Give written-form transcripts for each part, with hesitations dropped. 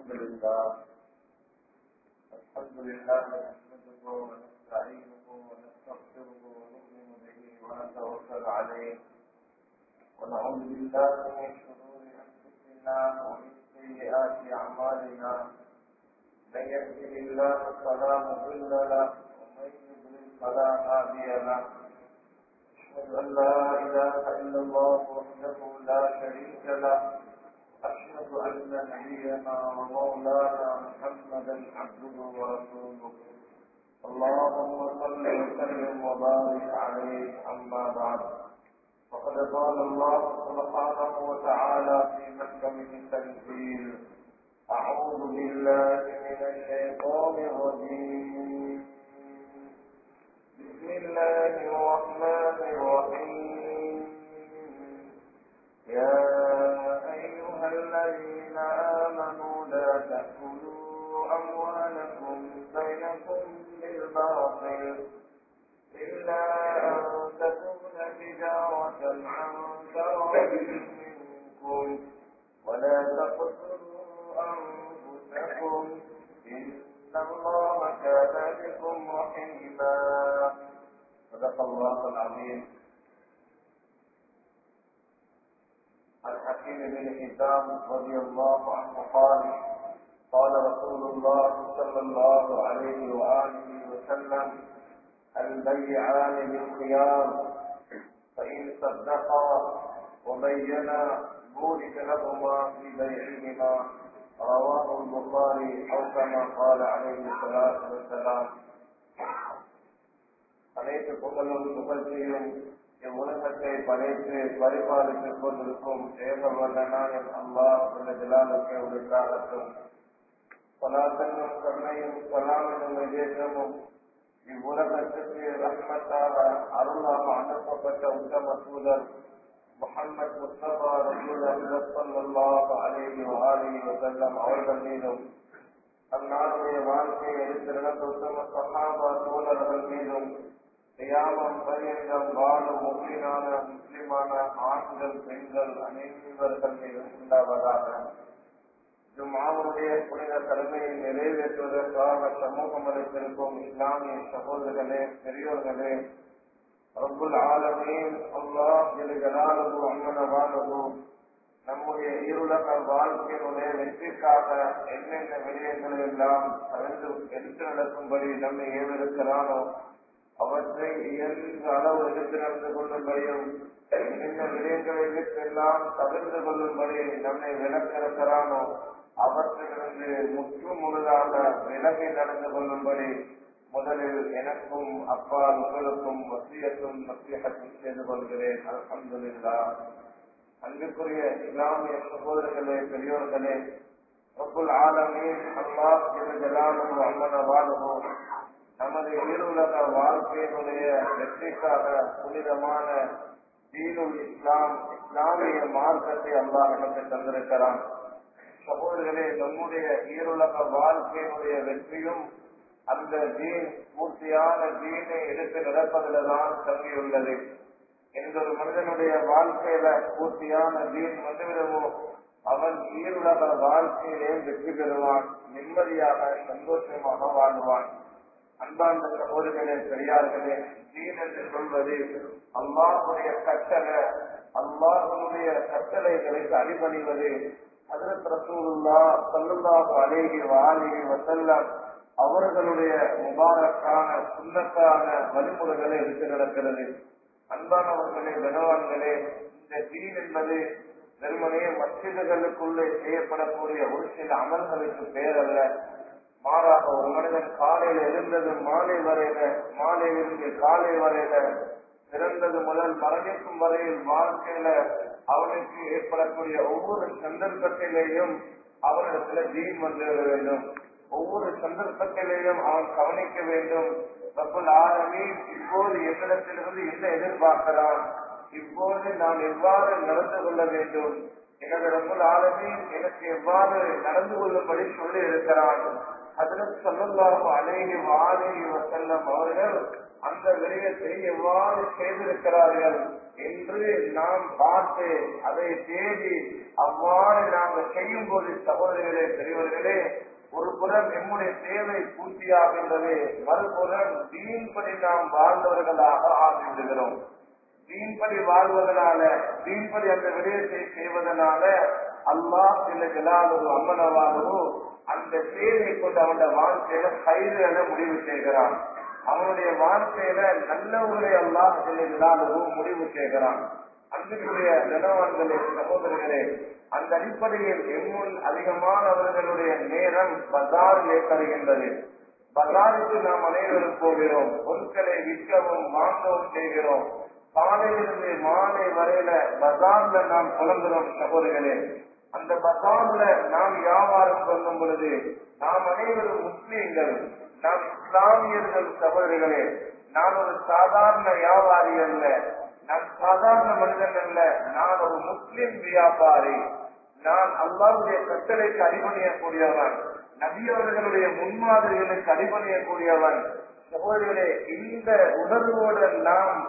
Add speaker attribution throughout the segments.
Speaker 1: لله نحمده ونستعينه ونستغفره ونؤمن به ونتوكل عليه ونعوذ بالله من شرور انفسنا ومن سيئات اعمالنا من يهده الله فلا مضل له ومن يضلل فلا هادي له أشهد أن لا إله إلا الله وحده لا شريك له أشهد أن نبينا ومولانا محمدا عبده ورسوله اللهم صل وسلم وبارك عليه أما بعد فقد قال الله سبحانه وتعالى في محكمه التنزيل أعوذ بالله من الشيطان الرجيم بسم الله الرحمن الرحيم يا أيها الذين آمنوا لا تأكلوا أموالكم بينكم بالباطل إلا أن تكون تجارة عن تراض منكم ولا تقتلوا أنفسكم إن الله كان بكم رحيما صدق الله العظيم. عن حكيم بن حزام رضي الله عنه قال قال رسول الله صلى الله عليه وآله وسلم البيعان بالخيار فإن صدقا وبينا بورك لهما في بيعهما رواه البخاري أو كما قال عليه الصلاة والسلام. அனைத்து புகழும் புகழ்ச்சியும் இவ்வுலகத்தை படைத்து பரிபாலித்துக் கொண்டிருக்கும் ஏகவல்லனான் அல்லாஹ் ஜலாலுக்கு உரித்தாகட்டும். சலாத்தனும் கருணையும் சலாமினும் விஜயமும் இவ்வுலகத்திற்கு ரஹ்மத்தாக அருளாக அனுப்பப்பட்ட உத்தம தூதர் முஹம்மது முஸ்தபா ரசூலுல்லாஹி ஸல்லல்லாஹு அலைஹி வஆலிஹி வஸல்லம் அவர்கள் மீதும் அன்னாருடைய வாழ்க்கையை எடுத்து நடந்த உத்தம சஹாபா தோழர்கள் மீதும் கியாமம் பரியந்தம் வாழும் முஃமினான முஸ்லிமான ஆண்கள் பெண்கள் அனைவர்கள் மீதும் உண்டாவதாக. ஜும்ஆவுடைய புனித கடமையை நிறைவேற்றுவதற்காக சமூகம் அளித்திருக்கும் இஸ்லாமிய சகோதரர்களே, பெரியோர்களே, ரப்புல் ஆலமீன் அல்லாஹ் ஜல்ல ஜலாலுஹு அம்மன வாலுஹு நம்முடைய ஈருலக வாழ்க்கையினுடைய வெற்றிக்காக என்னென்ன விடயங்களை எல்லாம் எடுத்து நடக்கும்படி நம்மை ஏவிருக்கிறானோ அவற்றை இயன்ற அளவு எடுத்து நடந்து கொள்ளும்படியும் இந்த விடயங்களை விட்டெல்லாம் தவிர்த்து கொள்ளும்படி நம்மை விலக்கிருக்கிறானோ அவற்றிலிருந்து முற்று முழுதாக விலகி நடந்து கொள்ளும்படி முதலில் எனக்கும் அப்பா உங்களுக்கும் வசியத்தும் நசீஹத்தும் செய்து கொள்கிறேன். அல்ஹம்துலில்லாஹ். அன்புக்குரிய இஸ்லாமிய சகோதரர்களே, பெரியோர்களே, ரப்புல் ஆலமீன் அல்லாஹ் ஜல்ல ஜலாலுஹு அம்மன வாலுஹு நமது ஈருலக வாழ்க்கையினுடைய வெற்றிக்காக புனிதமான தீனுல் இஸ்லாம் இஸ்லாமிய மார்க்கத்தை அல்லாஹ் நமக்கு தந்திருக்கிறான். சகோதரர்களே, நம்முடைய ஈருலக வாழ்க்கையினுடைய வெற்றியும் அந்த தீன் பூர்த்தியான தீனை எடுத்து நடப்பதில்தான் தங்கியுள்ளது. எந்த ஒரு மனிதனுடைய வாழ்க்கையில பூர்த்தியான தீன் வந்துவிடவோ அவன் ஈருலக வாழ்க்கையிலே வெற்றி பெறுவான், நிம்மதியாக சந்தோஷமாக வாழ்வான். அன்பார்ந்த சகோதரர்களே, பெரியார்களே, தீன் என்று சொல்வது அல்லாஹ்வுடைய கட்டளை, அல்லாஹ்வுடைய கட்டளைகளுக்கு அடிபணிவது. ஹஜ்ரத் ரசூலுல்லாஹ் ஸல்லல்லாஹு அலைஹி வஆலிஹி வஸல்லம் அவர்களுடைய முபாரக்கான சுன்னத்தான வழிமுறைகளை எடுத்து நடக்கிறது. அன்பானவர்களே, கனவான்களே, இந்த தீன் என்பது வெறுமனே மஸ்ஜிதுகளுக்குள்ளே செய்யப்படக்கூடிய ஒரு சில அமல்களுக்கு பேர் அல்ல. மாறாக ஒரு மனிதன் காலையில இருந்தது மாலை வரையில, மாலையிலிருந்து காலை வரையில, பிறந்தது முதல் மரணிக்கும் வரையில் வாழ்க்கையில அவனுக்கு ஏற்படக்கூடிய ஒவ்வொரு சந்தர்ப்பத்திலேயும் அவனிடத்துல தீன் வந்து வேண்டும். ஒவ்வொரு சந்தர்ப்பத்திலேயும் அவன் கவனிக்க வேண்டும். ரப்புல் ஆலமீன் இப்போது என்னிடத்திலிருந்து என்ன எதிர்பார்க்கிறான், இப்போது நான் எவ்வாறு நடந்து கொள்ள வேண்டும், எனது ரப்புல் ஆலமீன் எனக்கு எவ்வாறு நடந்து கொள்ளும்படி சொல்லி இருக்கிறான். ஹஜ்ரத் ஸல்லல்லாஹு அலைஹி வஸல்லம் அவர்கள் அந்த விடயத்தை எவ்வாறு செய்திருக்கிறார்கள் என்று நாம் பார்த்து அதை தேடி அவ்வாறு நாங்கள் செய்யும் போது சகோதரர்களே, பெரியவர்களே, ஒரு புறம் நம்முடைய தேவை பூர்த்தியாகின்றது, மறுபுறம் தீன்படி நாம் வாழ்ந்தவர்களாக ஆகிவிடுகிறோம். தீன்படி வாழ்வதனால, தீன்படி அந்த விடயத்தை செய்வதனால அல்லாஹ் ஜல்ல ஜலாலுஹு அம்மனவாலுஹு அந்த தேவை கொண்டு அவனுடைய வாழ்க்கையில கைதுகளை முடிவு செய்கிறான். அவனுடைய வாழ்க்கையில நல்லவர்களை அல்லாஹ் ஜல்ல ஜலாலுஹு முடிவு செய்கிறான். அன்புக்குரிய கனவான்களே, சகோதரர்களே, அந்த அடிப்படையில் எம்முள் அதிகமானவர்களுடைய நேரம் பஜாரிலே தருகின்றது. பஜாருக்கு நாம் அனைவரும் போகிறோம், பொருட்களை விற்கவும் வாங்கவும் செய்கிறோம். காலையிலிருந்து மாலை வரையில பஜார்ல நாம் புலங்குறோம் சகோதரர்களே. அந்த பஜார்ல நாம் வியாபாரம் பண்ணும் பொழுது நாம் அனைவரும் முஸ்லீம்கள், நாம் இஸ்லாமியர்கள் சகோதரர்களே. நான் ஒரு சாதாரண வியாபாரி அல்ல, நான் சாதாரண மனிதன் அல்ல, நான் ஒரு முஸ்லிம் வியாபாரி. நான் அல்லாஹ்வுடைய கட்டளைக்கு அடிபணியக்கூடியவன், நபி அவர்களுடைய முன்மாதிரிகளுக்கு அடிபணியக்கூடியவன். சகோதரர்களே, இந்த உணர்வோடு நாம்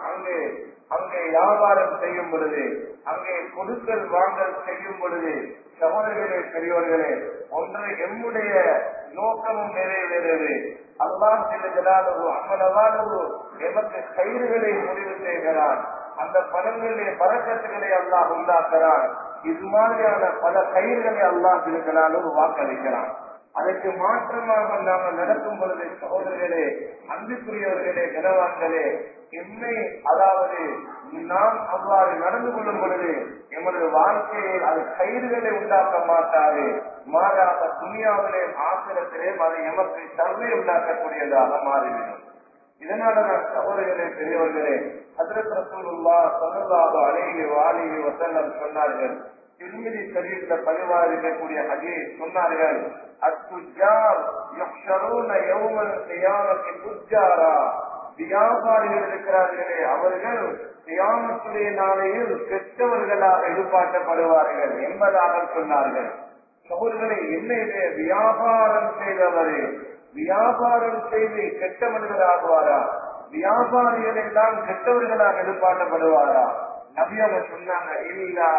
Speaker 1: அங்கே வியாபாரம் செய்யும் பொழுது, அங்கே கொடுக்கல் வாங்கல் செய்யும் பொழுது சகோதரர்களே, பெரியோர்களே, ஒன்று எம்முடைய நோக்கமும் நிறைவேறது. அல்லாஹ் ஜல்ல ஜலாலுஹு அம்மனவாலுஹு எமக்கு கயிறுகளை முடிவு செய்கிறான். அந்த பணங்களிலே பரக்கத்துகளை அல்லாஹ் உண்டாக்குறான். இது மாதிரியான பல கயிறுகளை அல்லாஹ் ஜல்ல ஜலாலுஹு வாக்களிக்கிறான். அதற்கு மாற்றமாக நாங்கள் நடக்கும் பொழுது சகோதரர்களே, அன்புக்குரியவர்களே, கனவான்களே, என்னை அதாவது நாம் அவ்வாறு நடந்து கொள்ளும் பொழுது எமது வாழ்க்கையில் அது கயிறுகளை உண்டாக்க மாட்டாது, மாறாக துனியாவிலே ஆசிரத்திலே அது எமக்கு சர்வை உண்டாக்கக்கூடியதாக மாறிவிடும். இதனாலதான் சகோதரர்களே, பெரியவர்களே, ஹஜ்ரத் ரசூலுல்லாஹ் ஸல்லல்லாஹு அலைஹி வஸல்லம் சொன்னார்கள். திருமிதி ஷரீஃப்ல பதிவாக இருக்கக்கூடிய ஹதீஸ் சொன்னார்கள், அத்துஜார் யஹ்ஷரூன யௌமல் கியாமத்தி துஜாரா. வியாபாரிகள் இருக்கிறார்களே, அவர்கள் கியாமத்துடைய நாளையில் கெட்டவர்களாக எதிர்பார்க்கப்படுவார்கள் என்பதாக சொன்னார்கள். சகோதரர்களை, என்னையிலே வியாபாரம் செய்தவரே, வியாபாரம் செய்து கெட்ட மனிதராகுவாரா? வியாபாரிகள் எல்லாம் கெட்டவர்களாக எதிர்பார்க்கப்படுவாரா? நபி அவங்க சொன்னாங்க, இல்லா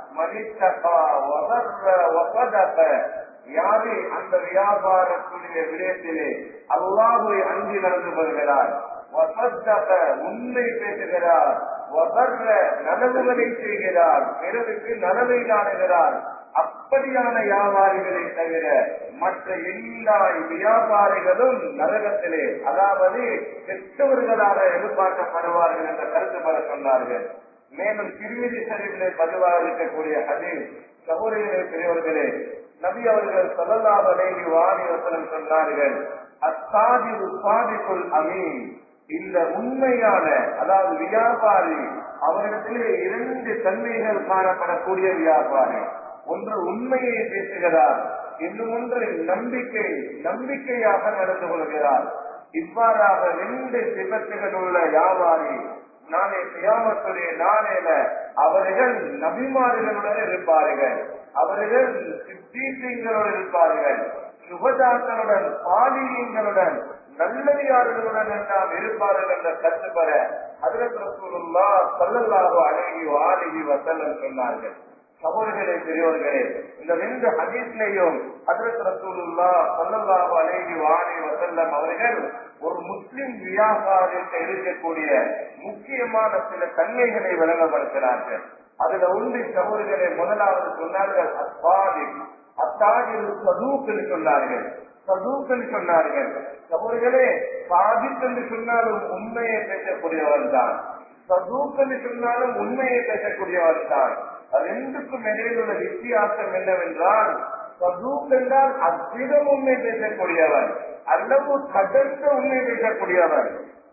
Speaker 1: மனிதகா வஹர்ர வஸதக. யாரு அந்த வியாபாரத்துடைய விடயத்திலே அல்லாஹ்வை அஞ்சி நடந்து கொள்கிறார், வஸதக உண்மை பேசுகிறார், வஹர்ர நலவுகளை செய்கிறார், பிறருக்கு நலவை காணுகிறார், அப்படியான வியாபாரிகளை தவிர மற்ற எல்லா வியாபாரிகளும் நரகத்திலே, அதாவது கெட்டவர்களாக எதிர்பார்க்கப்படுவார்கள் என்ற கருத்து பெற சொன்னார்கள். மேலும் திருமிதி ஷரீஃபிலே பதிவாக இருக்கக்கூடிய ஹதீஸ், சகோதரர்களே, பெரியவர்களே, நபி அவர்கள் ஸல்லல்லாஹு அலைஹி வஸல்லம் சொன்னார்கள், அஸ்ஸாதிகு ஸாதிகுல் அமீன். இந்த உண்மையான அதாவது வியாபாரி, அவரிடத்திலே இரண்டு தன்மைகள் காணப்படக்கூடிய வியாபாரி. ஒன்று உண்மையை பேசுகிறார், இன்னும் ஒன்று நம்பிக்கையாக நடந்து கொள்கிறார். இவ்வாறாக ரெண்டு சிபத்துகள் உள்ள வியாபாரி நாளை கியாமத்துடைய நாளையில அவர்கள் நபிமார்களுடன் இருப்பார்கள், அவர்கள் சித்தீகங்களுடன் இருப்பார்கள், சுபதாக்களுடன், சாலிஹீன்களுடன், நல்லடியார்களுடன் எல்லாம் இருப்பார்கள் என்ற கருத்து பெற ஹஜ்ரத் ரசூலுல்லாஹ் ஸல்லல்லாஹு அலைஹி வஸல்லம் சொன்னார்கள். சகோதரர்களே, பெரியவர்களே, இந்த ரெண்டு ஹதீஸ்லையும் ஹஜ்ரத் ரசூலுல்லாஹ் ஸல்லல்லாஹு அலைஹி வஸல்லம் அவர்கள் ஒரு முஸ்லிம் வியாபாரத்தில் இருக்கக்கூடிய முக்கியமான சில தன்மைகளை விளங்கப்படுத்தினார்கள். அதுல ஒன்று சகோதரர்களே, முதலாவது சொன்னார்கள் அஸ்ஸாதிக், அத்தாஜிரு சதூக் என்று சொன்னார்கள். சதூக் என்று சொன்னார்கள். சகோதரர்களே, சாதிக் என்று சொன்னாலும் உண்மையை பேசக்கூடியவர் தான், சதூக் என்று சொன்னாலும் உண்மையை பேசக்கூடியவர் தான். ரெண்டுக்கும் இடையில் உள்ள வித்தியாசம் என்னவென்றால், சதூக் என்றால் அதிகம் உண்மை பேசக்கூடியவர், அல்லது கடந்த உண்மை பேசக்கூடியவர்,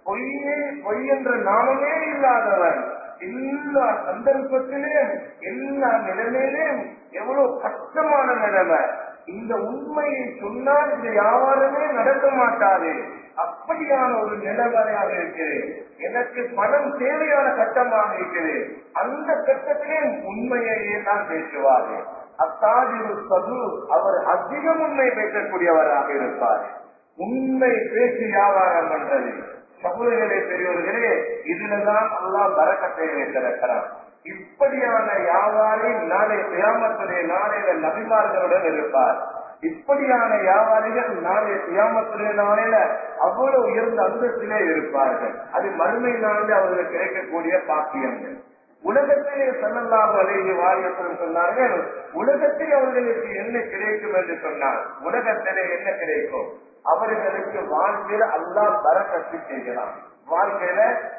Speaker 1: பொய் என்ற நாமமே இல்லாதவர். எல்லா சந்தர்ப்பத்திலும், எல்லா நிலைமையிலும், எவ்வளவு கஷ்டமான நிலைமை, இந்த உண்மையை சொன்னால் இந்த வியாபாரமே நடக்க மாட்டாது. அப்படியான ஒரு நிலைமையாக இருக்கிறது. எனக்கு பணம் தேவையான கட்டமாக இருக்கிறது. அந்த கட்டத்திலே உண்மையையே தான் பேசுவாரு. அத்தாஜிரு சது அவர் அதிகம் உண்மை பேசக்கூடியவராக இருப்பார். உண்மை பேசி வியாபாரம் பண்றது சகோதரர்களே, பெரியவர்களே, இதுலதான் அல்லாஹ் பரக்கத்தை வைத்திருக்கிறார். இப்படியான வியாபாரி நாளை கியாமத்துடைய நாளையில நபிமார்களுடன் இருப்பார். இப்படியான வியாபாரிகள் நாளைய கியாமத்துடைய நாளையில அவ்வளவு உயர்ந்த அந்தஸ்திலே இருப்பார்கள். அது மறுமை நாளில் அவர்களுக்கு கிடைக்கக்கூடிய பாக்கியங்கள். உலகத்திலே ஸல்லல்லாஹு அலைஹி வஸல்லம் சொன்னார்கள், உலகத்தில் அவர்களுக்கு என்ன கிடைக்கும் என்று சொன்னார். உலகத்திலே என்ன கிடைக்கும்? அவர்களுக்கு வாழ்க்கையில அல்லாஹ் பரக்கத்து செய்யலாம். வாழ்க்கையில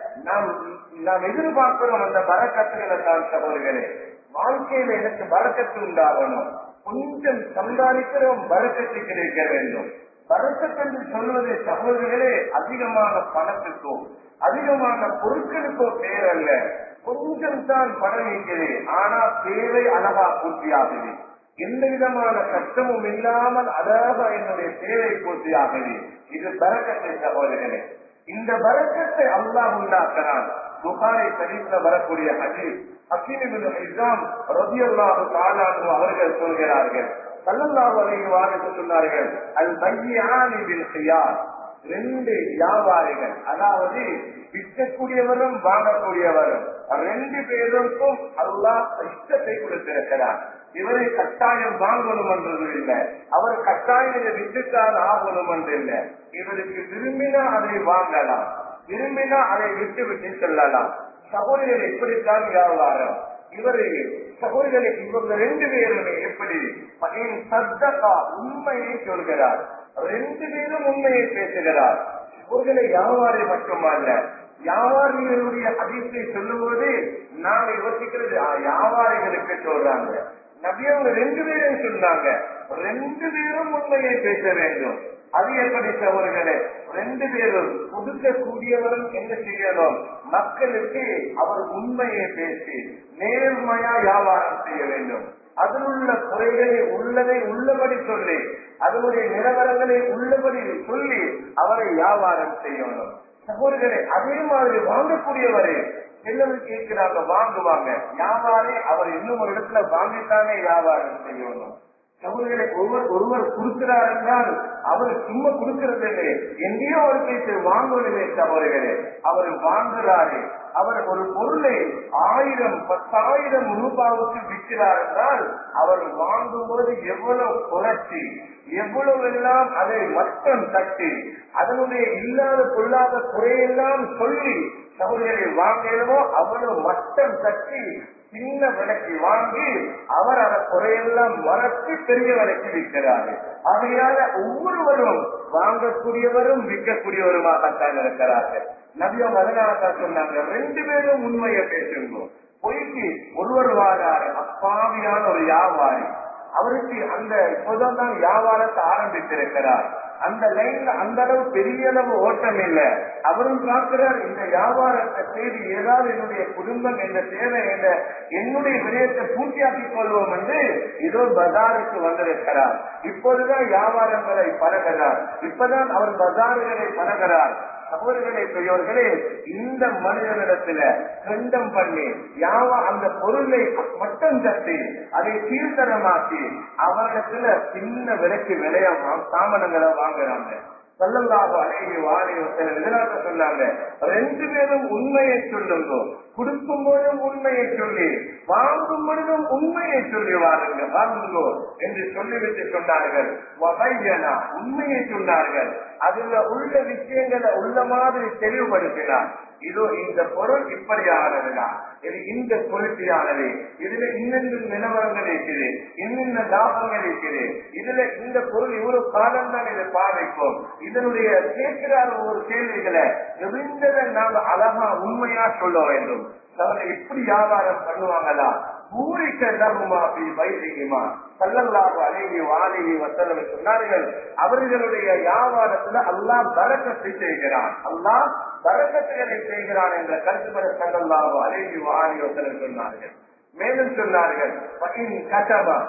Speaker 1: நாம் எதிர்பார்க்கிறோம் அந்த பரக்கத்துகளை தான் சகோதரர்களே. வாழ்க்கையில எனக்கு பரக்கத்து உண்டாகணும். கொஞ்சம் சம்பாதிக்கிறோம், பரக்கத்து கிடைக்க வேண்டும். பரக்கத்து என்று சொல்வதை சகோதரர்களே அதிகமான பணத்துக்கோ அதிகமான பொருட்களுக்கோ பேர் அல்ல. கொஞ்சம் தான் பணம் இருக்கிறது, ஆனா தேவை அழகா பூர்த்தியாகுது. எந்த விதமான கஷ்டமும் இல்லாமல் அழகாக என்னுடைய தேவை பூர்த்தியாகுது. இது பரக்கத்தை சகோதரர்களே. இந்த பரக்கத்தை அல்லாஹ் உண்டாக்குறான். புகாரி ஷரீஃப்ல வரக்கூடிய ஹதீஸ், ஹக்கீம் இப்னு ஹிஸாம் ரலியல்லாஹு தஆலா அன்ஹு அவர்கள் சொல்கிறார்கள், ஸல்லல்லாஹு அலைஹி வஸல்லம் சொன்னார்கள், அல் பையானி பில் ഖിയാർ, ரெண்டு வியாபாரிகள், அதாவது விற்கக்கூடியவரும் வாங்கக்கூடியவரும் ரெண்டு பேருக்கும் அல்லாஹ் இஷ்டத்தை கொடுத்திருக்கிறார். இவரை கட்டாயம் வாங்கணும் என்றது இல்லை, அவர் கட்டாயம் இதை விட்டுத்தான் ஆகணும் என்று இல்லை. இவருக்கு விரும்பினா அதை வாங்கலாம், விரும்பினா அதை விட்டு விட்டு செல்லலாம். சகோதரர்கள் எப்படித்தான் வியாபாரம். இவரு சகோதரர்களை இவங்க ரெண்டு பேருமே எப்படி சத்தகா உண்மையை சொல்கிறார், ரெண்டு பேரும் உண்மையை பேசுகிறார். இவர்களை வியாபாரி மட்டுமல்ல, வியாபாரிகளுடைய அதிசயை சொல்லும் போது நாங்க யோசிக்கிறது வியாபாரிகளுக்கு சொல்றாங்க. நபி அவங்க ரெண்டு பேரும் சொன்னாங்க, ரெண்டு பேரும் உண்மையை பேச வேண்டும். அது எப்படி சகோதரர்களே? ரெண்டு பேரும் கொடுக்கக்கூடியவரும் என்ன செய்யணும்? மக்களுக்கு அவர் உண்மையை பேசி நேர்மையா வியாபாரம் செய்ய வேண்டும். அதில் உள்ள குறைகளை உள்ளதை உள்ளபடி சொல்லி, அதனுடைய நிலவரங்களை உள்ளபடி சொல்லி அவரை வியாபாரம் செய்யணும். சகோதரர்களே, அதே மாதிரி வாங்கக்கூடியவரே எல்லாரும் கேட்கிறாங்க, வாங்குவாங்க. வியாபாரி அவர் இன்னும் ஒரு இடத்துல வாங்கித்தானே வியாபாரம் செய்யணும். சகோதரர்களை ஒருவர் கொடுக்கிறார் என்றால் அவர் சும்மா கொடுக்கிறது இல்லை, எங்கேயோ ஒரு பேச்சு வாங்குவதில்லை. சகோதரர்களே, அவர் வாங்குறாரு. அவர் ஒரு பொருளை 1000 10,000 ரூபாவுக்கு விற்கிறார் என்றால் அவர் வாங்கும்போது எவ்வளவு குறைச்சி, எவ்வளவு எல்லாம் அதை மட்டம் தட்டி, அதனுடைய இல்லாத பொல்லாத குறையெல்லாம் சொல்லி சகோதரர்களை வாங்கணுமோ அவ்வளவு மட்டம் தட்டி சின்ன விலைக்கு வாங்கி அவர் அதை குறையெல்லாம் மறைத்து பெரிய விலைக்கு விற்கிறார்கள். ஆகையால ஒவ்வொருவரும் வாங்கக்கூடியவரும் விற்கக்கூடியவருமாகத்தான் இருக்கிறார்கள். நபியும் அதனால்தான் சொன்னாங்க, ரெண்டு பேரும் உண்மையை பேசுங்க. பொய்க்கு ஒருவர் வாராரு, அப்பாவியான ஒரு வியாபாரி, அவருக்கு அந்த இப்போதான் வியாபாரத்தை ஆரம்பித்திருக்கிறார். அந்த லைன்ல அந்த அளவு பெரிய அளவு ஓட்டம் இல்லை. அவரும் பார்க்கிறார், இந்த வியாபாரத்தை செய்து ஏதாவது என்னுடைய குடும்பம் என்ற தேவை என்ற என்னுடைய விடயத்தை பூர்த்தியாக்கிக் கொள்வோம் என்று இதோ பஜாருக்கு வந்திருக்கிறார். இப்போதுதான் வியாபாரங்களை பழகிறார், இப்பதான் அவர் பஜார்களை பழகிறார். சகோதரர்களே, பெரியவர்களே, இந்த மனிதனிடத்துல கண்டம் பண்ணி அந்த பொருளை மட்டம் தட்டி அதை கீழ்த்தரமாக்கி அவரிடத்துல சின்ன விலைக்கு விலைய சாமானங்களை வாங்குறாங்க. ஸல்லல்லாஹு அலைஹி வஸல்லம் இதனால சொன்னாங்க, ரெண்டு பேரும் உண்மையை சொல்லுங்க, கொடுக்கும் போதும் உண்மையை சொல்லி வாங்கும் பொழுதும் உண்மையை சொல்லி வாங்குங்கோ என்று சொல்லிவிட்டு சொன்னார்கள். உண்மையை சொன்னார்கள், அதுல உள்ள விஷயங்களை உள்ள மாதிரி தெளிவுபடுத்தினார். இதோ இந்த பொருள் இப்படியானதுதான், இது இந்த குவாலிட்டியானது, இதுல இன்னென்ன நிலவரங்கள் இருக்குது, இன்னென்ன லாபங்கள் இருக்குது, இதுல இந்த பொருள் இவ்வளவு காலம் தான் இதை பாதிக்கும். இதனுடைய கேட்கிறார் ஒரு கேள்விகளை எரிந்ததை நாங்கள் அழகா உண்மையா சொல்ல வேண்டும். இப்படி வியாபாரம் பண்ணுவாங்களா? சொன்னார்கள், அவர்களுடைய வியாபாரத்துல அல்லாஹ் பரக்கத்தை செய்கிறான், அல்லாஹ் பரக்கத்துகளை செய்கிறான் என்ற கருத்துப்பட ஸல்லல்லாஹு அலைஹி வஸல்லம் சொன்னார்கள். மேலும் சொன்னார்கள்,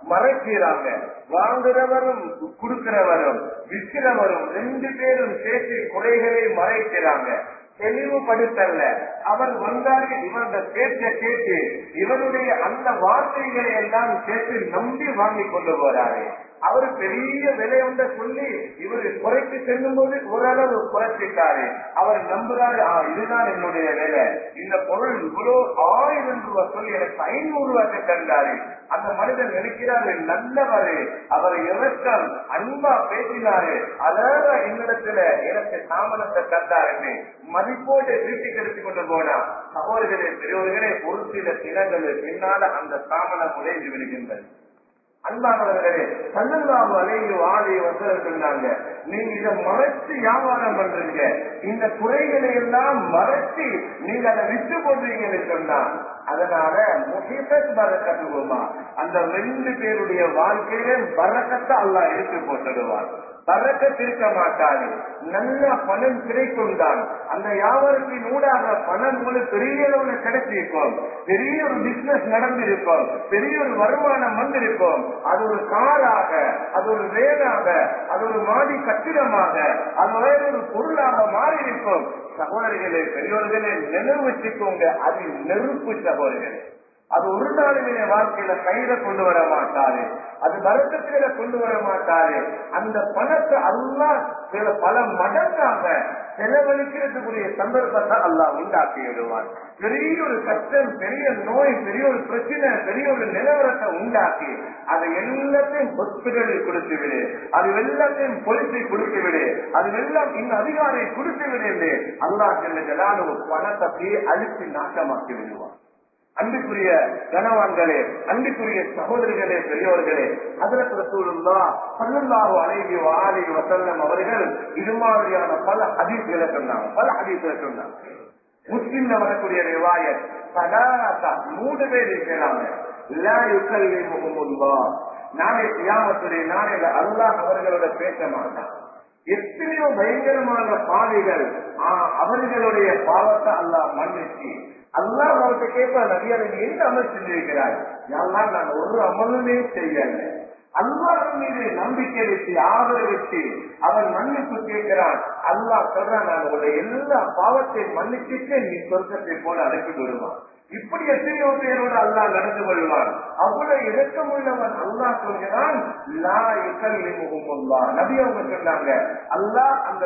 Speaker 1: மறைக்கிறாங்க. வாங்குறவரும் கொடுக்கிறவரும் விற்கிறவரும் 2 பேரும் சேர்த்து குறைகளை மறைக்கிறாங்க. தெளிவுபடுத்தல. அவர் வந்தாரு, இவருடைய பேச்ச கேட்டு இவருடைய அந்த வார்த்தைகளை எல்லாம் சேர்த்து நம்பி வாங்கி கொண்டு போறாரு. அவரு பெரிய விலை ஒன்ற சொல்லி இவரு குறைத்து செல்லும் போது ஓரளவு குறைச்சிட்டாரு. அவர் நம்புறாரு, இதுதான் என்னுடைய வேலை, இந்த பொருள் இவ்வளவு 1000 ரூபாய் சொல்லி எனக்கு 500 ரூபாய்க்கு தந்தாரு. அந்த மனிதன் நினைக்கிறாரு நல்லவரு, அவர் இறக்கம் அன்பா பேசினாரு, அழகா என்னிடத்துல எனக்கு சாமனத்தை தந்தாரு, மதிப்போடு வீட்டுக்கு எடுத்துக் கொண்டு போனா சகோதரர்களே பெரியவர்களே ஒரு சில தினங்கள் பின்னால அந்த சாமனம் உடைந்து விடுகின்றது. அன்பானவர்களே, ஸல்லல்லாஹு அலைஹி வஸல்லம் சொன்னாங்க, நீங்க இதை மறைச்சு வியாபாரம் பண்றீங்க, இந்த குறைகளை எல்லாம் மறைச்சு நீங்க அதை விட்டு போடுறீங்கன்னு சொன்னா அதனால முஹிபத் பரக்கத்துமா, அந்த 2 பேருடைய வாழ்க்கையில பரக்கத்தை அல்லாஹ் எடுத்து போட்டுடுவார். பரக்கத் இருக்க மாட்டாது. நல்ல பணம் கிடைக்கும் தான். அந்த வியாபாரத்தின் ஊடாக பணம் பெரிய அளவுல கிடைச்சிருக்கும், பெரிய ஒரு பிசினஸ் நடந்திருக்கும், பெரிய ஒரு வருமானம் வந்திருக்கும். அது ஒரு காராக, அது ஒரு வேனாக, அது ஒரு மாடி கட்டிடமாக, அது ஒரு பொருளாக மாறி இருக்கும். சகோதரிகளே பெரியோர்களே நினைவு வச்சுக்கோங்க, அது நெருப்பு சகோதரர்களே. அது ஒரு நாளுமே வாழ்க்கையில கையில கொண்டு வர மாட்டாரு, அது வருத்தத்தில கொண்டு வர மாட்டாரு. அந்த பணத்தை அல்லாஹ் சில பல மடங்காக செலவழிக்கிறதுக்குரிய சந்தர்ப்பத்தை அல்லாஹ் உண்டாக்கி விடுவார். பெரிய ஒரு கஷ்டம், பெரிய நோய், பெரிய ஒரு பிரச்சனை, பெரிய ஒரு நிலவரத்தை உண்டாக்கி அதை எல்லாத்தையும் ஹாஸ்பிட்டலில் கொடுத்து விடு, அது எல்லாத்தையும் போலீஸை கொடுத்து விடு, அது எல்லாம் இன்னும் அதிகாரியை கொடுத்து விடு என்று அல்லாஹ் ஜல்ல பணத்தை அழித்து நாட்டமாக்கி விடுவார். அன்புக்குரிய கணவான்களே, அன்புக்குரிய சகோதரிகளே, பெரியோர்களே, ஹஜ்ரத் ரசூலுல்லாஹ் ஸல்லல்லாஹு அலைஹி வஸல்லம் அவர்கள் இது மாதிரியான பல ஹதீஸ்களை சொன்னாங்க. முஸ்லிம்ல வரக்கூடிய ரிவாயத், ஸலாஸா 3 பேர் இருக்கிறாங்க, லா யுகல்லிமுஹுமுல்லாஹ், நாளை கியாமத்துடைய நாளையில அல்லாஹ் அவர்களோட பேச மாட்டான். எத்தனையோ பயங்கரமான பாவிகள் அவர்களுடைய பாவத்தை அல்லாஹ் மன்னிச்சு அல்லாஹ் அவர்கிட்ட கேட்ப, நபியா நீ என்ன அமல் செஞ்சிருக்கிறாய்? யாரெல்லாம் நான் ஒரு அமலுமே செய்யல. அல்லாஹ் மீது நம்பிக்கை வச்சு ஆதரவு வச்சு அவன் மன்னிப்பு கேட்கிறான். அல்லாஹ் சொல்றான், நான் உங்களுடைய எல்லா பாவத்தையும் மன்னிச்சுட்டு நீ சொர்க்கத்தை போல அழைத்து விடுவான். இப்படி எத்தனையோ பேரோடு அல்லாஹ் நடந்து கொள்வான். அவ்வளவு இரக்கம் உள்ளவன். அல்லாஹ் சொல்கிறான், லா யுகல்லிமுஹுமுல்லாஹ், நபி அவங்க சொன்னாங்க, அல்லாஹ் அந்த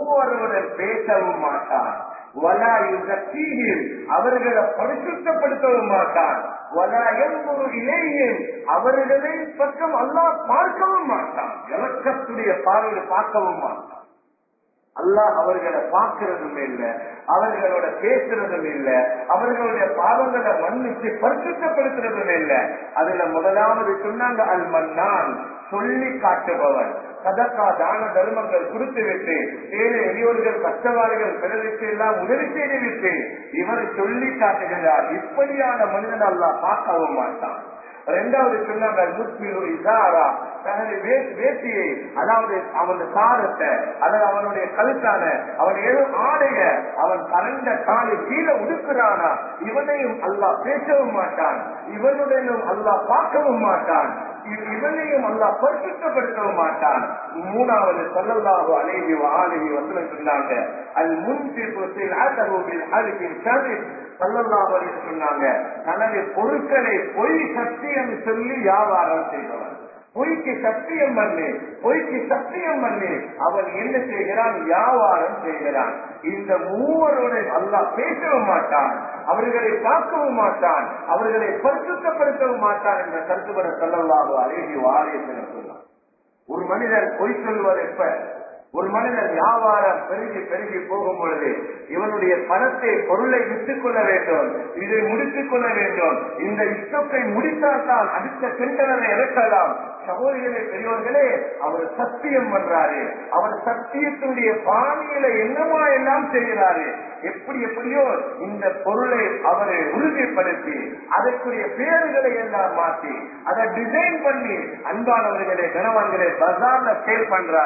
Speaker 1: 3 பேசவும் மாட்டான், வலா யுஸக்கீஹிம், அவர்களை பரிசுத்தப்படுத்தவும் மாட்டான், வலா யன்துரு இலைஹிம், அவர்களை பக்கம் அல்லாஹ் பார்க்கவும் மாட்டான், இரக்கத்துடைய பார்வையில் பார்க்கவும் மாட்டான். அல்லாஹ் அவர்களை பார்க்கிறதும் இல்லை, அவர்களோட பேசுறதும் இல்லை, அவர்களுடைய பாவங்களை மன்னிச்சு பரிசுத்தப்படுத்துறதும் இல்லை. அதுல முதலாவது சொன்னாங்க அல் மன்னான், சொல்லி காட்டுபவன். சதக்கா தான தர்மங்கள் கொடுத்து விட்டு ஏழை எளியோர்கள் கஷ்டவாளிகள் பிறருக்கு எல்லாம் உதவி செய்து விட்டு இவர் சொல்லி காட்டுகிறார். இப்படியான மனிதன் அல்லாஹ் பார்க்கவும் மாட்டான். 2வது சொன்னாங்க வேட்டியை, அதாவது அவன் சாரத்தை, அதாவது அவனுடைய கழுத்தான அவன் ஏதோ ஆடைய அவன் கரண்ட காலை கீழே உடுக்கிறானா, இவனையும் அல்லாஹ் பேசவும் மாட்டான், இவனுடனும் அல்லாஹ் பார்க்கவும் மாட்டான், இவனையும் அல்லாஹ் பரிசுத்தப்படுத்தவும் மாட்டான். 3வது ஸல்லல்லாஹு அலைஹி வஸல்லம் சொன்னாங்க, அல் முன்ஃபிகு ஸில்அதஹு பில் ஹல்கில் கஸிப், ஸல்லல்லாஹு அலைஹி சொன்னாங்க, தனது பொருட்களை பொய் சத்தியம் சொல்லி வியாபாரம் செய்பவன். பொய்க்கு சத்தியம் பண்ணி அவன் என்ன செய்கிறான்? வியாபாரம் செய்கிறான். இந்த 3 அல்லாஹ் பேசவும் மாட்டான், அவர்களை பார்க்கவும் மாட்டான், அவர்களை பரிசுத்தப்படுத்தவும் மாட்டான் என்ற கருத்துப்பட ஸல்லல்லாஹு அலைஹி வஸல்லம் சொன்னார். ஒரு மனிதன் பொய் சொல்வது எப்ப? ஒரு மனிதன் வியாபாரம் பெருகி போகும் பொழுது இவனுடைய பணத்தை பொருளை விட்டுக் கொள்ள வேண்டும், இதை முடித்துக் கொள்ள வேண்டும். இந்த இஷ்டத்தை முடித்தால்தான் அடுத்த சென்டரை இறக்கலாம். சகோதரிகளே பெரியோர்களே, அவர் சத்தியம் பண்றாரு, அவர் சத்தியத்தினுடைய பாணியில என்னமா எல்லாம் செய்கிறாரு. எப்படியோ இந்த பொருளை அவரை உறுதிப்படுத்தி அதற்குரிய பேர்களை எல்லாம் மாற்றி அதை டிசைன் பண்ணி அன்பானவர்களே கனவான்களே பஜார்ல சேல் பண்றாரு.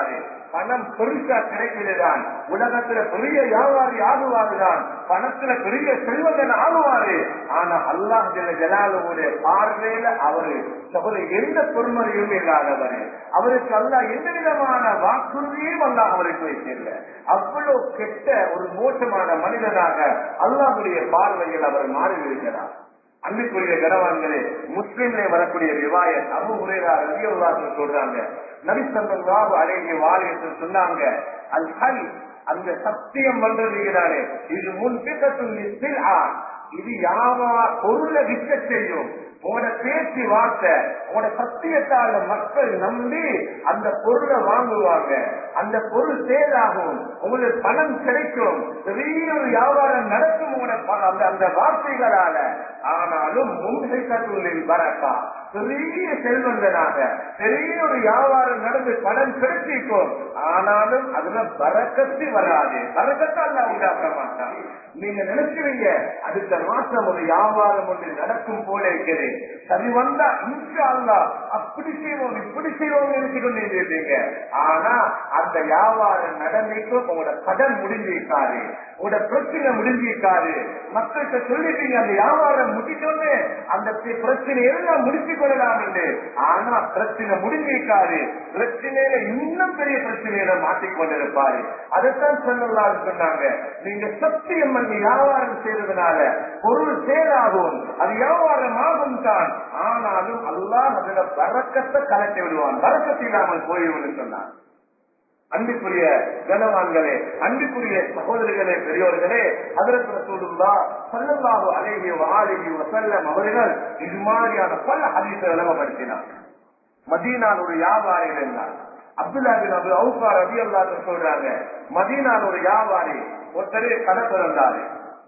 Speaker 1: பணம் பெருசா கிடைக்கிறதுதான் உலகத்துல பெரிய வியாபாரி ஆகுவாருதான், பணத்துல பெரிய செல்வந்தன் ஆகுவாரு. ஆனா அல்லாஹ் ஜலாலுடைய பார்வையில அவரு எந்த பொறுமதியும் இல்லாதவர். அவருக்கு அல்லாஹ் எந்த விதமான வாக்குறுதியும் அல்லாஹ் அவருக்கு வைக்கல. அவ்வளவு கெட்ட ஒரு மோசமான மனிதனாக அல்லாஹ்வுடைய பார்வையில் அவர் மாறிவிடுகிறார். அன்புக்குரிய கனவான்களே, முஸ்லிம்ல வரக்கூடிய ரிவாயத் அபூ ஹுரைரா ரலியல்லாஹு அன்ஹு சொல்றாங்க, நபி ஸல்லல்லாஹு அலைஹி வஸல்லம் சொன்னாங்க, அல் ஹல், அந்த சத்தியம் பண்றதுங்கிறானே, இது முன்பிகத்துல் லிஸ்ஸில்ஆ, இது யாவா பொருளை விற்க செய்யும். உங்களோட பேச்சு வார்த்தை, உங்களோட சத்தியத்தால மக்கள் நம்பி அந்த பொருளை வாங்குவாங்க, அந்த பொருள் சேதாகும், உங்களுக்கு பணம் கிடைக்கும், பெரிய ஒரு வியாபாரம் நடக்கும் உங்களோட அந்த வார்த்தைகளால. ஆனாலும் முன்கைகளில் வரக்கா, பெரிய செல்வந்தனாக பெரிய ஒரு வியாபாரம் நடந்து பணம் கிடைச்சிக்கும், ஆனாலும் அதுல பரக்கத்து வராது, பரக்கத்தை அல்லாஹ் உண்டாக்க மாட்டான். நீங்க நினைக்கிறீங்க அடுத்த மாசம் ஒரு வியாபாரம் ஒன்று நடக்கும் போல இருக்கிறது, சரி வந்தா இன்ஷா அல்லாஹ் அப்படி செய்வோம் இப்படி செய்வோம் நினைச்சு கொண்டு இருந்தீங்க. ஆனா அந்த வியாபாரம் நடந்திருக்கும், உங்களோட கடன் முடிஞ்சிருக்காரு, உங்களோட பிரச்சனை முடிஞ்சிருக்காரு, மக்கள்கிட்ட சொல்லிட்டீங்க அந்த வியாபாரம் முடிச்சோன்னு அந்த பிரச்சனை எல்லாம் முடிச்சு கொள்ளலாம் என்று. ஆனா பிரச்சனை முடிஞ்சிருக்காரு, பிரச்சனையில இன்னும் பெரிய பிரச்சனையில மாட்டிக்கொண்டிருப்பாரு. அதைத்தான் ஸல்லல்லாஹு சொன்னாங்க, நீங்க சத்தியம் பண்ணி வியாபாரம் செய்யறதுனால பொருள் சேராகும், அது வியாபாரம் ஆகும் தான், ஆனாலும் அல்லாஹ் அதுல பரக்கத்தை கலட்டி விடுவான், பரக்கத்து இல்லாமல் போய்விடும் சொன்னார். அன்புக்குரிய கனவான்களே, அன்புக்குரிய சகோதரிகளே, பெரியோர்களே, ஹஜ்ரத் ரசூலுல்லாஹ் ஸல்லல்லாஹு அலைஹி வஸல்லம் அவர்கள் இது மாதிரியான பல ஹதீஸை விளங்கப்படுத்தினார். மதீனாவில் ஒரு வியாபாரி இருந்தார், அப்துல்லாஹ் பின் அபூ அவ்ஃபா ரலியல்லாஹு அன்ஹு சொல்றாங்க, மதீனாவில் ஒரு வியாபாரி ஒருத்தரே கடை திறந்தாரு.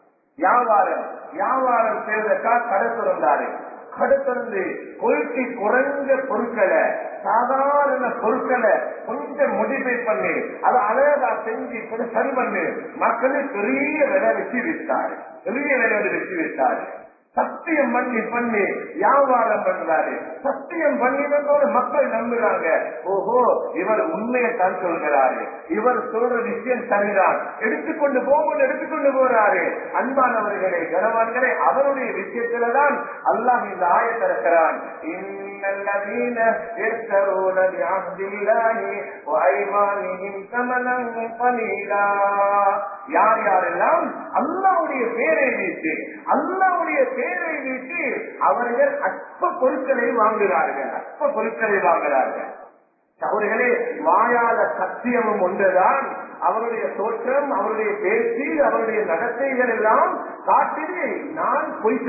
Speaker 1: வியாபாரம் செய்வதற்காக கடை திறந்தாரு. கடை திறந்து கொள்கை குறைஞ்ச பொருட்களை, சாதாரண பொருட்களை கொஞ்சம் மோடிஃபை பண்ணி அதை அழகா செஞ்சு சரி பண்ணி மக்களே பெரிய விலை வச்சு விட்டாரு, பெரிய விலையோடு வச்சு விட்டாரு. சத்தியம் பண்ணி வியாபாரம் பண்றாரு. சத்தியம் பண்ணினதோடு மக்கள் நம்புறாங்க, ஓஹோ இவர் உண்மையை தான் சொல்கிறாரு, இவர் சொல்ற விஷயம் சரிதான், எடுத்துக்கொண்டு போறாரு. அன்பானவர்களே, கனவான்களே, அவருடைய விஷயத்துலதான் அல்லாஹ் இந்த ஆயத்தை இறக்கிறான், இன்னல்லதீன யஷ்தரூன பிஅஹ்தில்லாஹி வஅய்மானிஹிம் ஸமனன் கலீலா, யார் யாரெல்லாம் அல்லாஹ்வுடைய பேரை வைத்து அவர்கள் அற்ப பொருட்களை வாங்குகிறார்கள். அவர்களே, மாயாத சத்தியமும் ஒன்றுதான். அவருடைய தோற்றம், அவருடைய பேச்சு, அவருடைய நடத்தைகள் எல்லாம் காட்டிலே நான் பொய்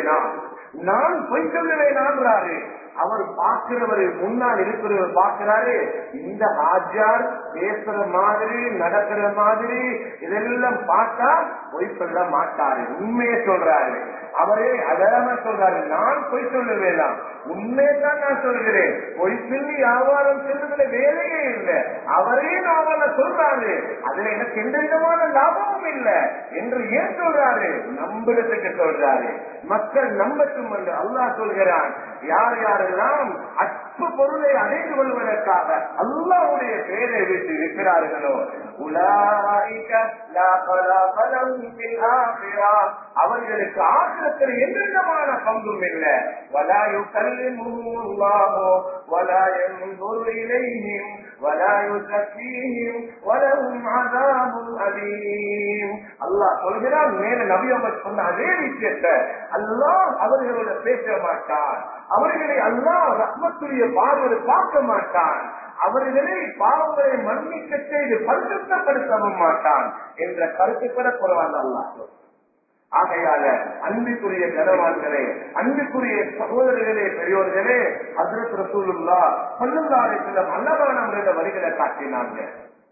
Speaker 1: சொல்லுவேனான்றாரு. அவர் பார்க்கிறவர், முன்னால் இருக்கிறவர் பார்க்கிறாரு, இந்த ஆஜார் பேசுற மாதிரி நடக்கிற மாதிரி இதெல்லாம் பார்த்தா பொய் சொல்ல மாட்டாரு, உண்மையை சொல்றாரு. அவரே அழகா சொல்றாரு, நான் பொய் சொல்லுவேனா, உண்மையைத்தான் நான் சொல்கிறேன், பொய் சொல்லி வியாபாரம் செல்வதில் வேலையே இல்லை. அவரே நாவல சொல்றாரு, அதுல எனக்கு எந்த விதமான லாபமும் இல்லை என்று ஏன் சொல்றாரு? நம்புறதுக்கு சொல்றாரு, மக்கள் நம்பட்டும் என்று அல்லாஹ் சொல்கிறான். யார் யாரெல்லாம் அற்ப பொருளை அடைந்து கொள்வதற்காக அல்லாஹ்வுடைய பெயரை வைத்து இருக்கிறார்களோ, அவர்களுக்கு ஆகிரத்தில் எந்த விதமான பங்கும் இல்லை. அல்லாஹ் சொல்கிறான், மேல நபி அவர்கள் சொன்ன அதே விஷயத்தை அல்லாஹ் அவர்களோட பேச மாட்டான், அவர்களை அல்லாஹ் ரஹ்மத்துடைய பார்வையை பார்க்க மாட்டான், அவர்களை பாவங்களை மன்னிக்க செய்து பரிசுத்தப்படுத்தவும் மாட்டான் என்ற கருத்துப்பட குர்ஆன் அல்லாஹ். ஆகையால அன்புக்குரிய கனவான்களே, அன்புக்குரிய சகோதரர்களே, பெரியோர்களே, ஹஜ்ரத் ரசூலுல்லாஹ் ஸல்லல்லாஹு அலைஹி வஸல்லம் அழகான முறையில வரிகளை காட்டினாங்க.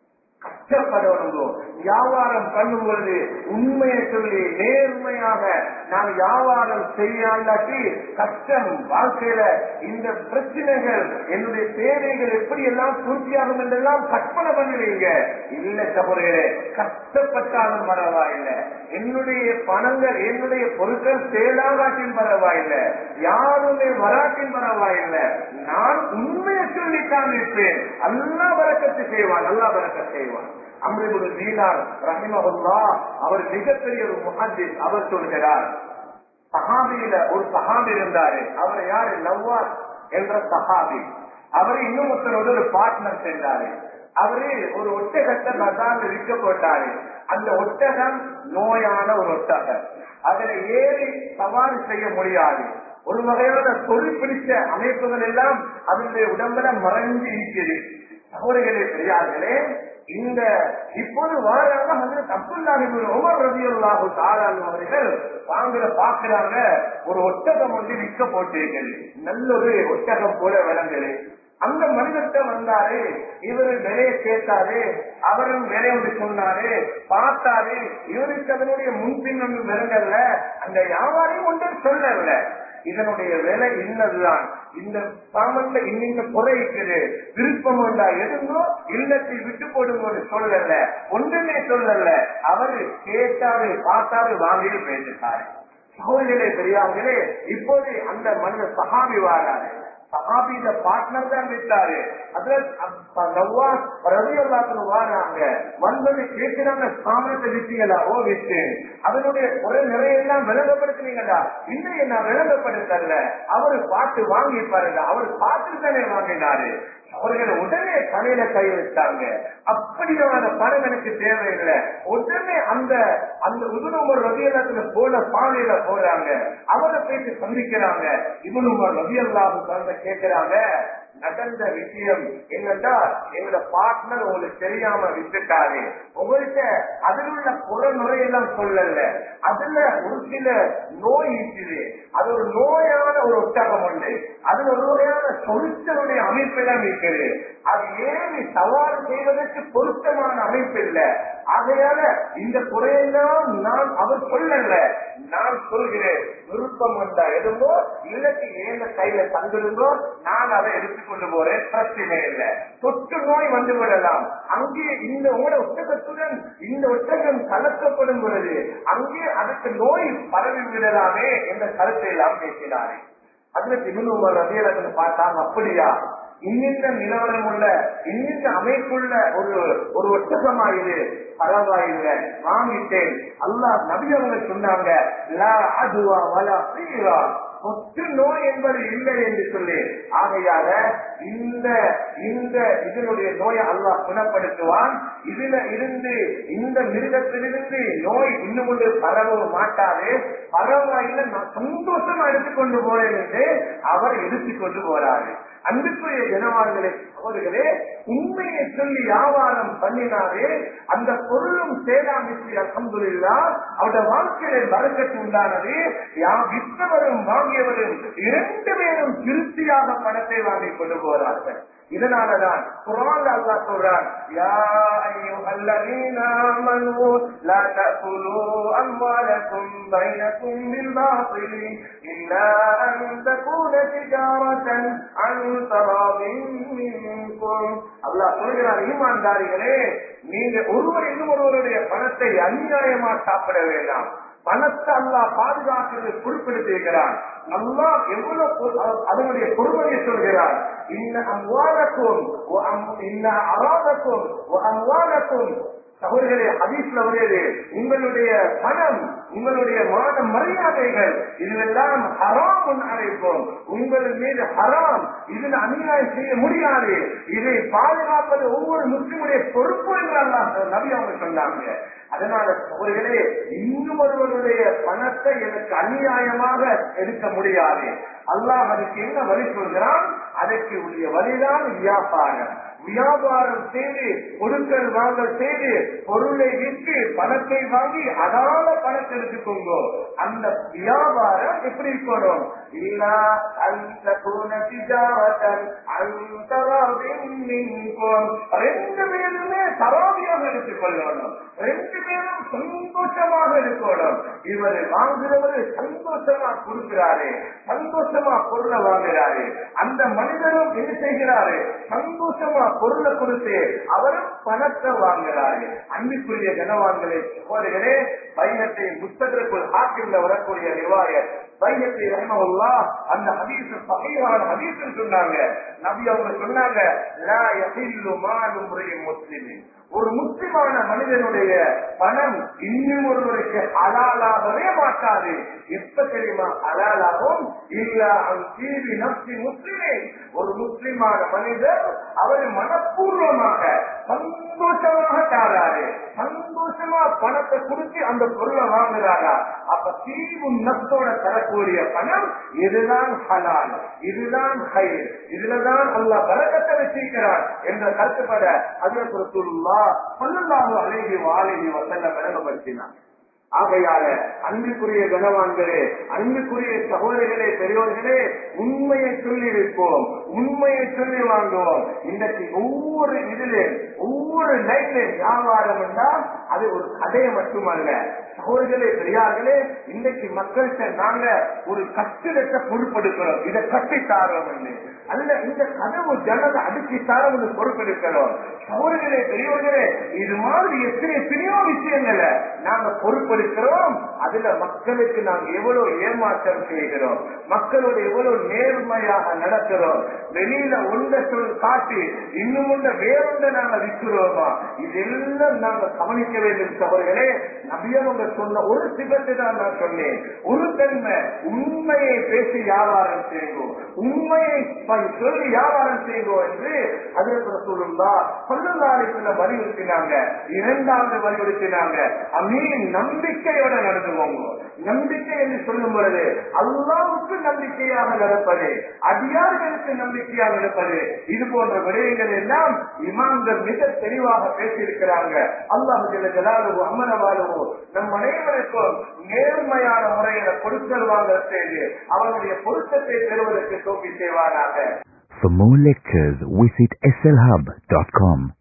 Speaker 1: கஷ்டப்படணும். வியாபாரம் பண்ணும் பொழுது உண்மையை சொல்லி நேர்மையாக நாம் வியாபாரம் செய்யாட்டி கஷ்டம். வாழ்க்கையில இந்த பிரச்சனைகள், என்னுடைய தேவைகள் எப்படி எல்லாம் பூர்த்தியாகும் என்றெல்லாம் கற்பனை பண்ணுவீங்க. இல்ல சகோதரர்களே, கஷ்டப்பட்டாலும் பரவாயில்லை, என்னுடைய பணங்கள் என்னுடைய பொருட்கள் சேலாகாட்டின் பரவாயில்லை, யாருமே வராட்டின் பரவாயில்லை, நான் உண்மையை சொல்லித்தான் இருப்பேன். அல்லாஹ் பரக்கத்து செய்வான், அல்லாஹ் பரக்கத்து செய்வான். அம்ரு இப்னு தீனார் ரஹிமஹுல்லாஹ் அவர் மிகப்பெரிய ஒரு முஹத்திஸ். அவர் சொல்கிறார், சஹாபியில ஒரு சஹாபி இருந்தாரு. அவர் யாரு? நவாஸ் என்ற சஹாபி. அவரு இன்னும் ஒருத்தரோட ஒரு பார்ட்னர் சென்றாரு. அவரு ஒரு ஒட்டகத்தை பஜார்ல விற்க போட்டாரு. அந்த ஒட்டகம் நோயான ஒரு ஒட்டகம், அதில் ஏறி சவாரி செய்ய முடியாது. ஒரு வகையான தொழில் பிடிச்ச அமைப்புகள் எல்லாம் அதனுடைய உடம்புல மறைஞ்சு இருக்கிறது. சகோதரர்களே, பெரியார்களே, இந்த இப்போது வாராக ஹஜ்ரத் அப்துல்லாஹ் இப்னு உமர் ரலியல்லாஹு தஆலா அவர்கள் வாங்குற பாக்குறாங்க, ஒரு ஒட்டகம் வந்து விற்க போட்டிருக்கிறது. நல்ல ஒரு ஒட்டகம் போல விளங்குது. அந்த மனிதர்கிட்ட வந்தாரு, இவரு விலையை கேட்டாரு, அவரும் விலை ஒன்று சொன்னாரு. பார்த்தாரு, இவருக்கு அதனுடைய முன்பின் ஒன்று விளங்கல்ல, அந்த வியாபாரியும் ஒன்று சொல்லல. இதனுடைய விலை இன்னதுதான், இந்த சாமன்ல இன்னிங்க குறைக்குது, விருப்பம் உண்டா எடுங்கோ, இல்லத்தை விட்டு போடுங்கன்னு சொல்லல, ஒன்றுமே சொல்லல. அவரு கேட்டாரு, பார்த்தாரு, வாங்கிட்டு பேசிட்டாரு. சகோதரர்களே, பெரியார்களே, இப்போது அந்த மனிதர் சஹாபி வாராரு. சஹாபியில பார்ட்னர் தான் விட்டாரு. வாராங்க, வந்தது கேட்கிறாங்க, சாமனத்தை விட்டீங்களா? ஓ விட்டு. அதனுடைய குறை நிறைய எல்லாம் விளங்கப்படுத்தினீங்களா? இன்னும் என்ன விளங்கப்படுத்தல. அவரு பார்த்து வாங்கி பாருங்க, அவர் பார்த்து தானே வாங்கினாரு. அவர்கள் உடனே தலையில கை வச்சாங்க. அப்படியான பணம் எனக்கு தேவையில்லை. உடனே அந்த அந்த இப்னு உமர் ரலியல்லாஹு போல பாதையில போறாங்க. அவரை போயிட்டு சந்திக்கிறாங்க. இப்னு உமர் ரலியல்லாஹு தஆலா கேட்கிறாங்க, நடந்த விஷயம் என்னன்னா, எங்களோட பார்ட்னர் உங்களுக்கு தெரியாம விட்டுட்டாரு. உங்கள்கிட்ட அதில் உள்ள குறை நுரையெல்லாம் சொல்லல, அதுல ஒரு சில நோய் இருக்குது. அது ஒரு நோயான ஒரு ஒட்டகம் உண்டு. அதுல ஒரு வகையான சொலுத்தனுடைய அமைப்பெல்லாம் இருக்குது. அது ஏறி சவால் செய்வதற்கு பொருத்தமான அமைப்பு இல்லை. ஆகையால இந்த குறையெல்லாம் நான் அவர் சொல்லல, நான் சொல்கிறேன். விருப்பம் வந்தா எடுங்கோ, இல்லக்கு ஏந்த கையில தந்துருங்கோ, நான் அதை எடுத்துக்கொண்டு போறேன், பிரச்சனை இல்லை. தொற்று நோய் வந்து விடலாம். அங்கே இந்த உங்களோட ஒட்டகத்துடன் இந்த ஒட்டகம் கலக்கப்படும் பொழுது அங்கே அதுக்கு நோய் பரவி விடலாமே என்ற கருத்தை எல்லாம் பேசினாரே. அதுல இப்னு உமர் ரலியல்லாஹு அன்ஹு பார்த்தாங்க, அப்படியா, இன்னிந்த நிலவரம் உள்ள இன்னிந்த அமைப்புள்ள ஒரு ஒட்டகமா இது, பரவாயில்லை, வாங்கிட்டேன். அல்லாஹ் நபி அவங்க சொன்னாங்க, லா அதுவா வலா சீரா, தொற்று நோய் என்பது இல்லை என்று சொல்லி. ஆகையால இதனுடைய நோயை அல்லாஹ் குணப்படுத்துவான். இதுல இருந்து இந்த மிருகத்திலிருந்து நோய் இன்னும் ஒன்று பரவ மாட்டாது, பரவாயில்லை, நான் சந்தோஷமா எடுத்துக்கொண்டு போறேன் என்று அவர் எடுத்துக்கொண்டு போறாரு. அன்புக்குரிய ஜனவான்களே, அவர்களே, உண்மையை சொல்லி வியாபாரம் பண்ணினாரே அந்த பொருளும் சேதாமிச்சு அல்ஹம்துலில்லாஹ் அவருடைய வாழ்க்கையில பரக்கத்து உண்டானது. விற்றவரும் வாங்கியவரும் இரண்டு பேரும் திருப்தியாக பணத்தை வாங்கிக் கொண்டு போறார்கள். இதனாலதான் குர்ஆன்ல அல்லாஹ் சொல்றான், யா அய்யுஹல்லதீன ஆமனூ லா தஅகுலூ அம்வாலக்கும் பைனக்கும் பில் பாத்தில் இல்லா அன் தகூன திஜாரத்தன் அன் தராதின் மின்கும். அல்லாஹ் சொல்கிறார், ஈமான்தாரிகளே, நீங்க ஒருவர் இன்னும் ஒருவருடைய பணத்தை அநியாயமா சாப்பிட வேண்டாம். பணத்தை அல்லாஹ் பாதுகாக்கிறது குறிப்பிடுத்திருக்கிறார். அல்லாஹ் எவ்வளவு அதனுடைய பொறுமையை சொல்கிறார். இன்ன அம்வாலக்கும் இன்ன அராதக்கும் அம்வாலக்கும். சகோதரர்களே, ஹதீஸ்ல வருகிறது, உங்களுடைய பணம், உங்களுடைய மான மரியாதைகள் இதுவெல்லாம் ஹராம் அழைப்போம். உங்கள் மீது ஹராம், இதில் அநியாயம் செய்ய முடியாது. இதை பாதுகாப்பது ஒவ்வொரு முஸ்லிமுடைய பொறுப்பு என்று அல்லாஹ் நபி அவங்க சொன்னாங்க. அதனால சகோதரர்களே, இன்னும் ஒருவருடைய பணத்தை எனக்கு அநியாயமாக எடுக்க முடியாது. அல்லாஹ் அதுக்கு என்ன வழி சொல்கிறான்? அதற்கு உரிய வழிதான் வியாபாரம். வியாபாரம் செய்து கொடுக்கல் வாங்கல் செய்து பொருளை விற்று பணத்தை வாங்கி அதால பணத்தை எடுத்துக்கோங்க. அந்த வியாபாரம் எப்படி இருக்கணும்? இல்ல அந்த ரெண்டு பேருமே தராவியாக எடுத்துக்கொள்ளணும். ரெண்டு பேரும் சந்தோஷமாக இருக்கணும். இவர் வாங்குறவரு சந்தோஷமா கொடுக்கிறாரு, சந்தோஷமா பொருளை வாங்குறாரு. அந்த மனிதரும் என்ன செய்கிறாரு? சந்தோஷமா பொருளை கொடுத்து அவரும் பணத்தை வாங்குறாரு. அன்புக்குரிய கனவான்களே சகோதரர்களே, பையத்தை புத்தகத்திற்குள் ஹாக்கிம்ல வரக்கூடிய ரிவாயத் பையத்தை ரஹ்மத்துல்லாஹ் அந்த ஹதீஸ் சஹீஹான ஹதீஸ் சொன்னாங்க. நபி அவங்க சொன்னாங்க, லா யஹில்லு மாலு இம்ரிஇ முஸ்லிமின், ஒரு முஸ்லிமான மனிதனுடைய பணம் இன்னும் ஒருவருக்கு ஹலாலாகவே மாட்டாது. எப்ப தெரியுமா ஹலாலாகும்? இல்லா அன் தீவி நஃப்ஸி முஸ்லிமே, ஒரு முஸ்லிமான மனிதர் அவர் மனப்பூர்வமாக சந்தோஷமாக தாராரு, சந்தோஷமா பணத்தை கொடுத்து அந்த பொருளை வாங்குறாரா, அப்ப தீவு நஃப்ஸோட தரக்கூடிய பணம் இதுதான் ஹலால், இதுதான் ஹைர், இதுலதான் அல்லாஹ் பரக்கத்தை வச்சிருக்கிறார் என்ற கருத்துப்பட ஹஜ்ரத் ரசூலுல்லாஹ் ஸல்லல்லாஹு அலைஹி வஸல்லம் விளங்கப்படுத்தினார். ஆகையால அன்புக்குரிய கனவான்களே, அன்புக்குரிய சகோதரிகளே, பெரியோர்களே, உண்மையை சொல்லி வைப்போம், உண்மையை சொல்லி வாங்குவோம். இன்றைக்கு ஒவ்வொரு இதிலே ஒவ்வொரு லைன்ல வியாபாரம் என்றால் அது ஒரு கதையை மட்டுமல்ல. சகோதரிகளே, பெரியார்களே, இன்றைக்கு மக்கள்கிட்ட நாங்க ஒரு கட்டிடத்தை பொறுப்பெடுக்கிறோம், இதை கட்டித்தாரோம் அல்ல, இந்த கதவு ஜனதை அடிச்சுத்தாரோம் பொறுப்பெடுக்கிறோம். சகோதரிகளே, பெரியோர்களே, இது மாதிரி எத்தனையோ விஷயங்களை நாங்க பொறுப்பெடுக்கிறோம். அதுல மக்களுக்கு நாங்க எவ்வளவு ஏமாற்றம் செய்கிறோம், மக்களோட எவ்வளவு நேர்மையாக நடக்கிறோம். வெளியில ஒன்றை சொல் காட்டி இன்னும் ஒன்றை வேறொன்றை நாங்க விற்கிறோமா, இதெல்லாம் நாங்க கவனிக்க வேண்டும். சகோதரர்களே, நபியவங்க சொன்ன ஒரு சிபத்தை தான் நான் சொன்னேன், ஒரு தன்மை, உண்மையை பேசி வியாபாரம் செய்வோம், உண்மையை சொல்லி வியாபாரம் செய்வோம் என்று ஹஜ்ரத் ரசூலுல்லாஹ் ஸல்லல்லாஹு அலைஹி வஸல்லம் வலியுறுத்தினாங்க. இரண்டாவது வலியுறுத்தினாங்க, அமீன், நம்பிக்கையோட நடந்துவோங்க. நம்பிக்கை என்று சொல்லும் பொழுது அல்லாஹ்வுக்கு நம்பிக்கையாக நடப்பது, அடியார்களுக்கு நம்பிக்கையாக நடப்பது, இது போன்ற விடயங்கள் எல்லாம் இமாம்கள் மிக தெளிவாக பேசியிருக்கிறாங்க. அல்லாஹ் ஜல்ல ஜலாலுஹு அமரவாலுஹு நம் அனைவருக்கும் நேர்மையான முறையில கொடுக்கல் வாங்கல் செய்து அவருடைய பொருத்தத்தை பெறுவதற்கு தோப்பி செய்வாராக.
Speaker 2: For more lectures, visit slhub.com.